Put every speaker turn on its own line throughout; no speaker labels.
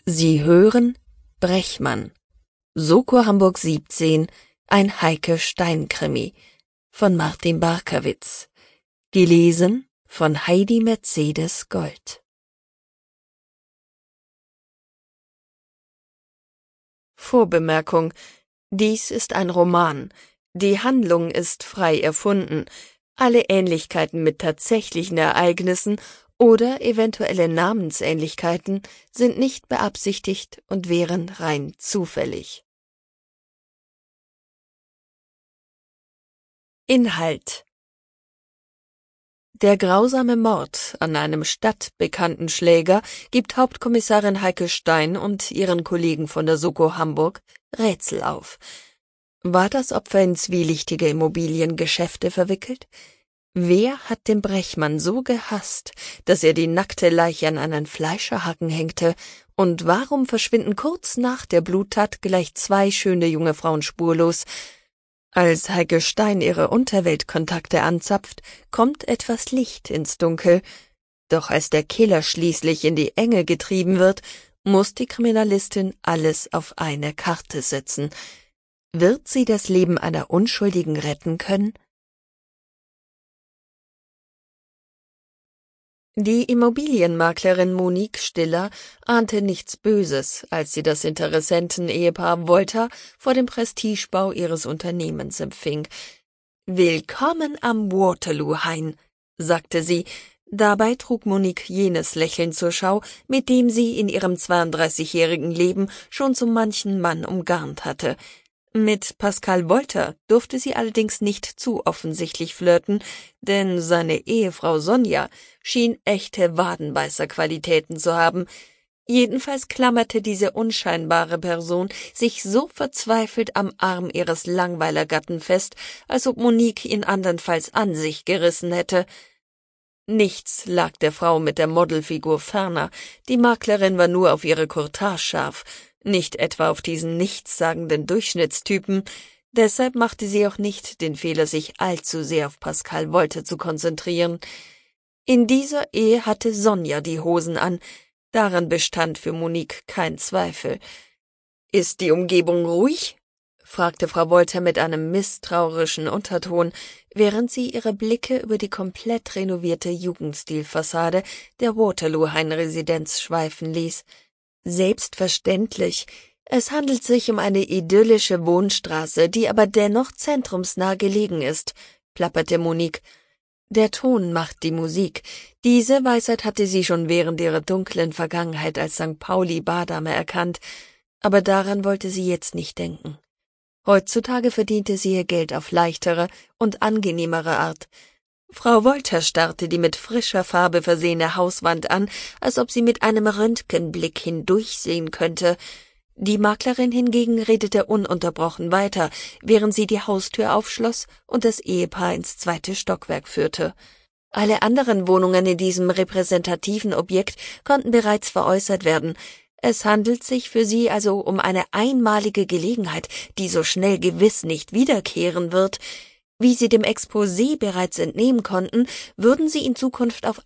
Sie hören Brechmann, Soko Hamburg 17, ein Heike-Stein-Krimi von Martin Barkawitz, gelesen von Heidi Mercedes Gold. Vorbemerkung: Dies ist ein Roman. Die Handlung ist frei erfunden. Alle Ähnlichkeiten mit tatsächlichen Ereignissen oder eventuelle Namensähnlichkeiten sind nicht beabsichtigt und wären rein zufällig. Inhalt: Der grausame Mord an einem stadtbekannten Schläger gibt Hauptkommissarin Heike Stein und ihren Kollegen von der Soko Hamburg Rätsel auf. War das Opfer in zwielichtige Immobiliengeschäfte verwickelt? Wer hat den Brechmann so gehasst, dass er die nackte Leiche an einen Fleischerhaken hängte? Und warum verschwinden kurz nach der Bluttat gleich zwei schöne junge Frauen spurlos? Als Heike Stein ihre Unterweltkontakte anzapft, kommt etwas Licht ins Dunkel. Doch als der Killer schließlich in die Enge getrieben wird, muss die Kriminalistin alles auf eine Karte setzen. Wird sie das Leben einer Unschuldigen retten können? Die Immobilienmaklerin Monique Stiller ahnte nichts Böses, als sie das Interessenten-Ehepaar Wolter vor dem Prestigebau ihres Unternehmens empfing. »Willkommen am Waterloo-Hain«, sagte sie. Dabei trug Monique jenes Lächeln zur Schau, mit dem sie in ihrem 32-jährigen Leben schon so manchen Mann umgarnt hatte. Mit Pascal Wolter durfte sie allerdings nicht zu offensichtlich flirten, denn seine Ehefrau Sonja schien echte Wadenbeißerqualitäten zu haben. Jedenfalls klammerte diese unscheinbare Person sich so verzweifelt am Arm ihres Langweilergatten fest, als ob Monique ihn andernfalls an sich gerissen hätte. Nichts lag der Frau mit der Modelfigur ferner, die Maklerin war nur auf ihre Courtage scharf, nicht etwa auf diesen nichtssagenden Durchschnittstypen. Deshalb machte sie auch nicht den Fehler, sich allzu sehr auf Pascal Wolter zu konzentrieren. In dieser Ehe hatte Sonja die Hosen an, daran bestand für Monique kein Zweifel. »Ist die Umgebung ruhig?« fragte Frau Wolter mit einem misstrauischen Unterton, während sie ihre Blicke über die komplett renovierte Jugendstilfassade der Waterloo-Hain-Residenz schweifen ließ. »Selbstverständlich. Es handelt sich um eine idyllische Wohnstraße, die aber dennoch zentrumsnah gelegen ist«, plapperte Monique. Der Ton macht die Musik. Diese Weisheit hatte sie schon während ihrer dunklen Vergangenheit als St. Pauli-Bardame erkannt, aber daran wollte sie jetzt nicht denken. Heutzutage verdiente sie ihr Geld auf leichtere und angenehmere Art. Frau Wolter starrte die mit frischer Farbe versehene Hauswand an, als ob sie mit einem Röntgenblick hindurchsehen könnte. Die Maklerin hingegen redete ununterbrochen weiter, während sie die Haustür aufschloss und das Ehepaar ins 2. Stockwerk führte. Alle anderen Wohnungen in diesem repräsentativen Objekt konnten bereits veräußert werden. Es handelt sich für sie also um eine einmalige Gelegenheit, die so schnell gewiss nicht wiederkehren wird. Wie Sie dem Exposé bereits entnehmen konnten, würden Sie in Zukunft auf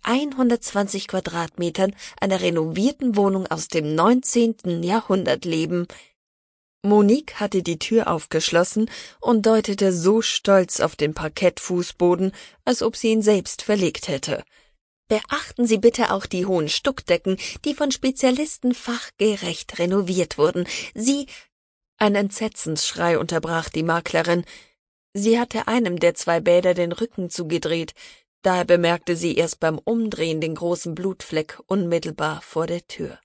120 Quadratmetern einer renovierten Wohnung aus dem 19. Jahrhundert leben. Monique hatte die Tür aufgeschlossen und deutete so stolz auf den Parkettfußboden, als ob sie ihn selbst verlegt hätte. »Beachten Sie bitte auch die hohen Stuckdecken, die von Spezialisten fachgerecht renoviert wurden. Sie...« Ein Entsetzensschrei unterbrach die Maklerin. Sie hatte einem der zwei Bäder den Rücken zugedreht, daher bemerkte sie erst beim Umdrehen den großen Blutfleck unmittelbar vor der Tür.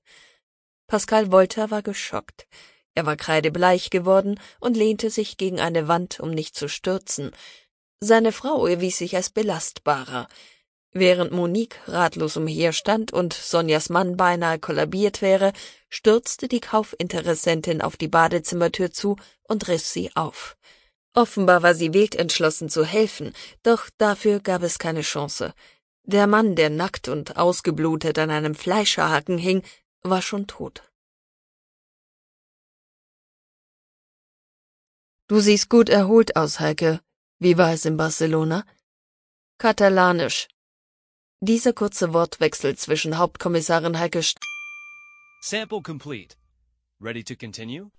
Pascal Wolter war geschockt. Er war kreidebleich geworden und lehnte sich gegen eine Wand, um nicht zu stürzen. Seine Frau erwies sich als belastbarer. Während Monique ratlos umherstand und Sonjas Mann beinahe kollabiert wäre, stürzte die Kaufinteressentin auf die Badezimmertür zu und riss sie auf. Offenbar war sie wild entschlossen zu helfen, doch dafür gab es keine Chance. Der Mann, der nackt und ausgeblutet an einem Fleischerhaken hing, war schon tot. »Du siehst gut erholt aus, Heike. Wie war es in Barcelona?« »Katalanisch.« Dieser kurze Wortwechsel zwischen Hauptkommissarin Heike
Sample complete. Ready to continue?